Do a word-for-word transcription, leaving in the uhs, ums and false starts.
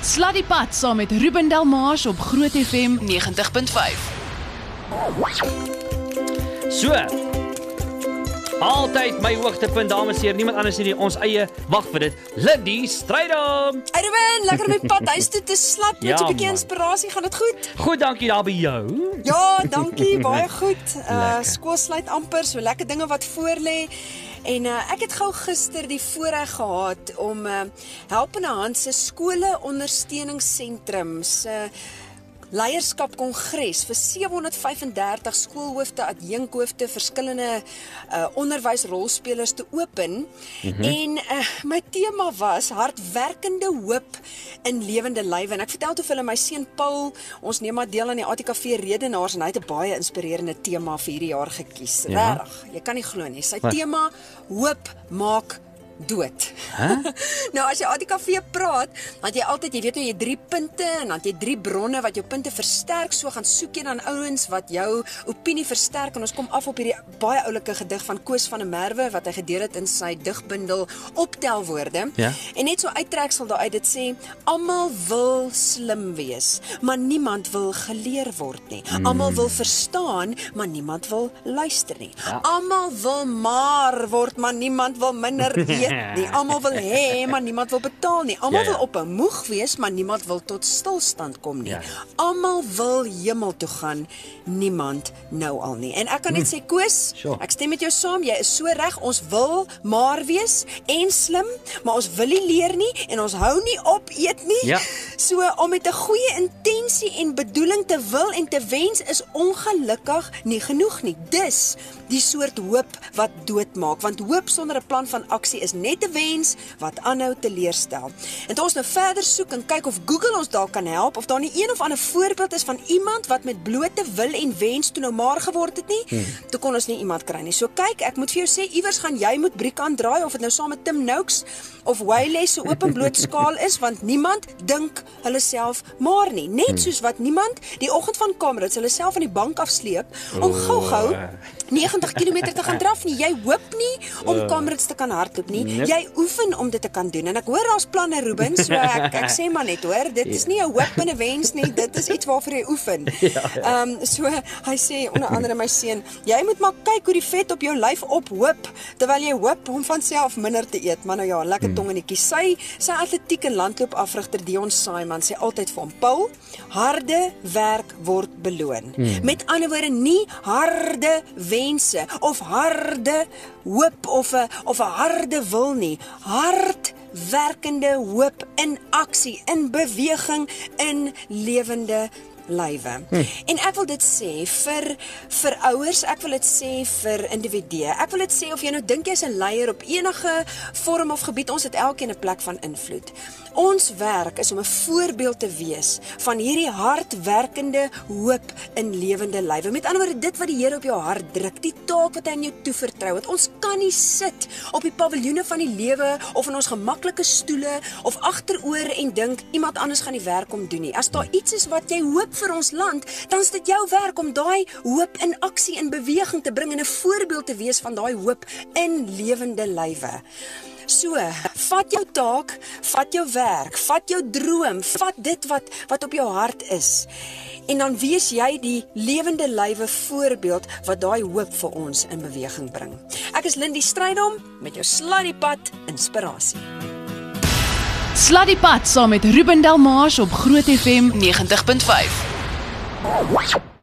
Sladdiepad saam met Ruben Delmars op Groot F M negentig punt vyf. So, altyd my hoogtepunt, dames en heren, niemand anders nie, ons eie, wag vir dit, Lindy Strydom. Hey Ruben, lekker op die pad huis toe te slap met Ja, so 'n bietjie man. inspirasie, gaan dit goed? Goed, dankie daar by jou. Ja, dankie, baie goed. Uh, Lekker. skool sluit amper, so lekker dinge wat voor lê. En uh, ek het gou gister die voorreg gehad om uh, Helpende Hand se skole ondersteuningssentrum se leierskapkongres vir sewe honderd vyf en dertig skoolhoofde, adjunkhoofde, verskillende uh, onderwysrolspelers te open. Mm-hmm. En uh, my tema was hardwerkende hoop in lewende lywe. En ek vertel toe vir hulle my seun Paul, ons neem maar deel aan die A T K V redenaars en hy het 'n baie inspirerende tema vir hierdie jaar gekies. Ja. Regtig, jy kan nie glo nie. Sy Wat? tema hoop maak dood. Huh? Nou as jy A T K V praat, dan het jy altyd, jy weet nou jy drie punte en dan het jy drie bronne wat jou punte versterk. So gaan soek jy dan ouens wat jou opinie versterk en ons kom af op hierdie baie oulike gedig van Koos van der Merwe wat hy gedeel het in sy digbundel Optelwoorde. Ja. En net so uittreksel daaruit dit sê almal wil slim wees, maar niemand wil geleer word nie. Mm. Almal wil verstaan, maar niemand wil luister nie. Ja. Almal wil maar word, maar niemand wil minder weet nie. Almal wil hê, maar niemand wil betaal nie. Almal Ja, ja. wil op 'n moeg wees, maar niemand wil tot stilstand kom nie. Ja. Almal wil hemel toe gaan, niemand nou al nie. En ek kan net sê Koos, Sure. ek stem met jou saam, jy is so reg, ons wil maar wees en slim, maar ons wil nie leer nie en ons hou nie op eet nie. Ja. So om met 'n goeie intensie en bedoeling te wil en te wens is ongelukkig nie genoeg nie. Dis die soort hoop wat doodmaak, want hoop sonder 'n plan van aksie is net 'n wens wat aanhou teleurstel. En toe ons nou verder soek en kyk of Google ons daar kan help, of daar nie een of ander voorbeeld is van iemand wat met blote wil en wens toe nou maar geword het nie, hmm. toe kon ons nie iemand kry nie. So kyk, ek moet vir jou sê, iewers gaan jy moet briek aandraai, of dit nou saam met Tim Noakes of Waylay se openbloot skaal is, want niemand dink hulle self maar nie. Net hmm. soos wat niemand die oggend van Kamerads hulle self van die bank afsleep om gou-gou negentig kilometer te gaan draf nie. Jy hoop nie om Kamerads te kan hardloop nie. Yep. Jy oefen om dit te kan doen. En ek hoor daar's planne, Ruben, so ek, ek sê maar net hoor, dit is nie 'n hoop en 'n wens nie, dit is iets waarvoor jy oefen. Ehm ja, ja. um, so hy sê onder andere my seun, jy moet maar kyk hoe die vet op jou lyf ophoop terwyl jy hoop om van self minder te eet. Maar nou ja, lekker hmm. tong in die kies. Sy sy atletiek en landloop afrigter Dion Simon sê altyd vir hom, Paul, harde werk word beloon. Hmm. Met ander woorde, nie harde wense of harde hoop of 'n of 'n harde wil nie. Hardwerkende hoop in aksie, in beweging, in lewende lywe. Hm. En ek wil dit sê vir vir ouers, ek wil dit sê vir individue. Ek wil dit sê of jy nou dink jy's 'n leier op enige vorm of gebied, ons het elkeen 'n plek van invloed. Ons werk is om 'n voorbeeld te wees van hierdie hardwerkende hoop in lewende lywe. Met ander woorde, dit wat die Here op jou hart druk, die taak wat hy aan jou toevertrou het. Ons kan nie sit op die paviljoene van die lewe of in ons gemaklike stoele of agteroor en dink iemand anders gaan die werk om doen nie. As daar iets is wat jy hoop vir ons land, dan is dit jou werk om daai hoop in aksie en beweging te bring en 'n voorbeeld te wees van daai hoop in lewende lywe. So, vat jou taak, vat jou werk, vat jou droom, vat dit wat wat op jou hart is. En dan wees jy die lewende lywe voorbeeld wat daai hoop vir ons in beweging bring. Ek is Lindy Strydom met jou Sladdiepad inspirasie. Sladdiepad saam met Ruben Delmars op Groot F M negentig punt vyf.